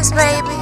Yes, baby.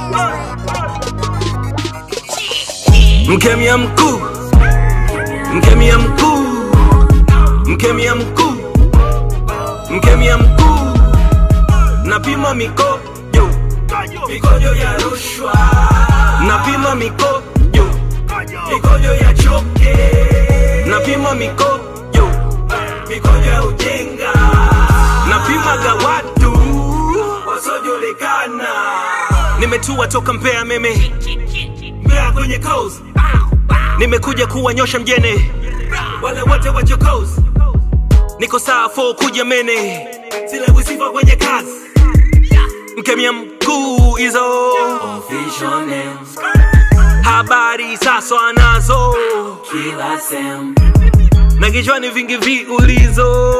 Mkemia mkuu, mkemia mkuu, mkemia mkuu, mkemia mkuu. Napima mikojo, mikojo ya rushwa. Napima mikojo, mikojo ya choke. Napima mikojo, mikojo ya ujenga. Napima gawatu wasojulikana. Nimetua toka Mbeya meme, Mbeya kwenye coast. Nimekuja kuwanyosha mjene wale wote wa chokozi. Niko saa 4 kuja mene, sile wisifa kwenye kazi. Mkemia mkuu hizo official names. Habari sasa anazo kila sem, na kichwani vingi viulizo.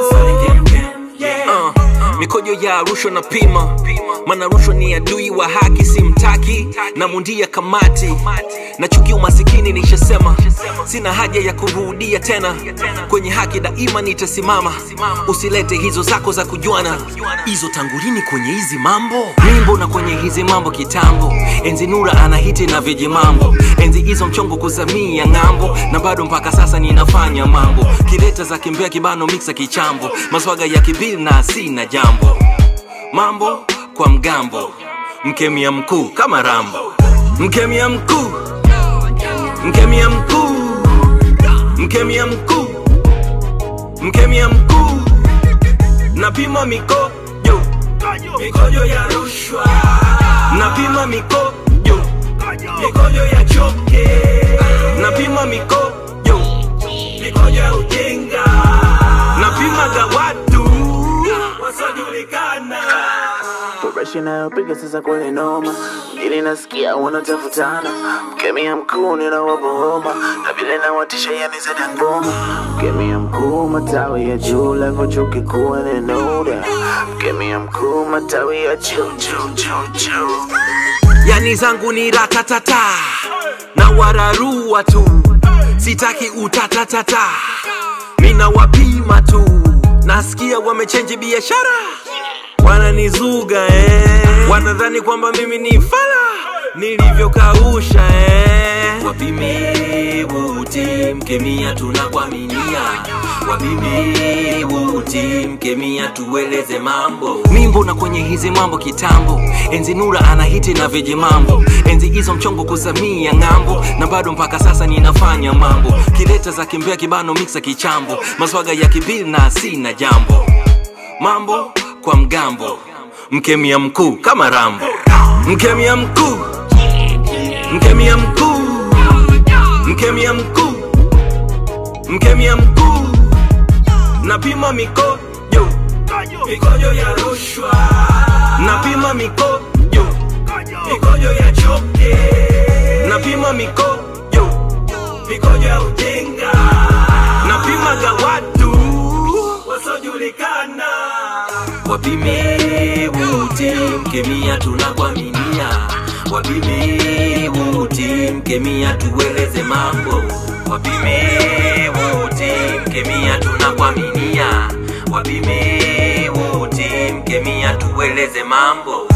Mikojo ya rushwa na pima, maana rushwa ni adui wa haki, simtaki na mundia kamati. Na chuki umasikini nishasema, sina haja ya kurudia tena. Kwenye haki daima nitasimama, usilete hizo zako za kujuana. Hizo tangulini kwenye hizi mambo mimbo, na kwenye hizi mambo kitambo. Enzi Nura anahiti na viji mambo, enzi hizo mchongo kuzamia ngambo. Na bado mpaka sasa ninafanya mambo, kileta za Kimbea kibano mixa kichambo. Maswaga ya kibili na sina jambo, mambo kwa mgambo. Mkemia mkuu kama Rambo. Mkemia mkuu, mkemia mkuu, mkemia mkuu, mkemia mkuu. Napima mikojo, mikojo ya rushwa. Napima mikojo, mikojo ya choke. Napima mikojo, mikojo ya ujenga. Napima gawatu wasojulikana. Fresh inayopiga sasa kwenye noma, ili nasikia wanatafutana. Mkemia mkuu ninawapa homa, na vile nawatisha yani zeda ngoma. Mkemia mkuu matawi ya juu, level chuo kikuu nenoda. Mkemia mkuu matawi ya juu. Yani zangu ni ratatata, na wararua tu, sitaki utatatata. Mina wapima tu, nasikia wamechange biashara. Wananizuga wanadhani kwamba mimi ni fala nilivyokausha Wapime wuti mkemia tunakwaminia. Wapime wuti mkemia tueleze mambo mimbo, na kwenye hizi mambo kitambo. Enzi Nura anahiti na viji mambo, enzi hizo mchongo kuzamia ngambo. Na bado mpaka sasa ninafanya mambo, kileta za Kimbea kibano mixa kichambo. Maswaga ya kibili na sina jambo, mambo kwa mgambo. Mkemia mkuu kama Rambo. Mkemia mkuu, mkemia mkuu, mkemia mkuu, mkemia mkuu. Napima mikojo, mikojo ya rushwa. Napima mikojo, mikojo ya choke. Napima mikojo, mikojo ya ujenga. Napima gawatu wasojulikana. Wapime wuti mkemia tunakwaminia. Wapime wuti mkemia tueleze mambo. Wapime wuti mkemia tunakwaminia. Wapime wuti mkemia tueleze mambo.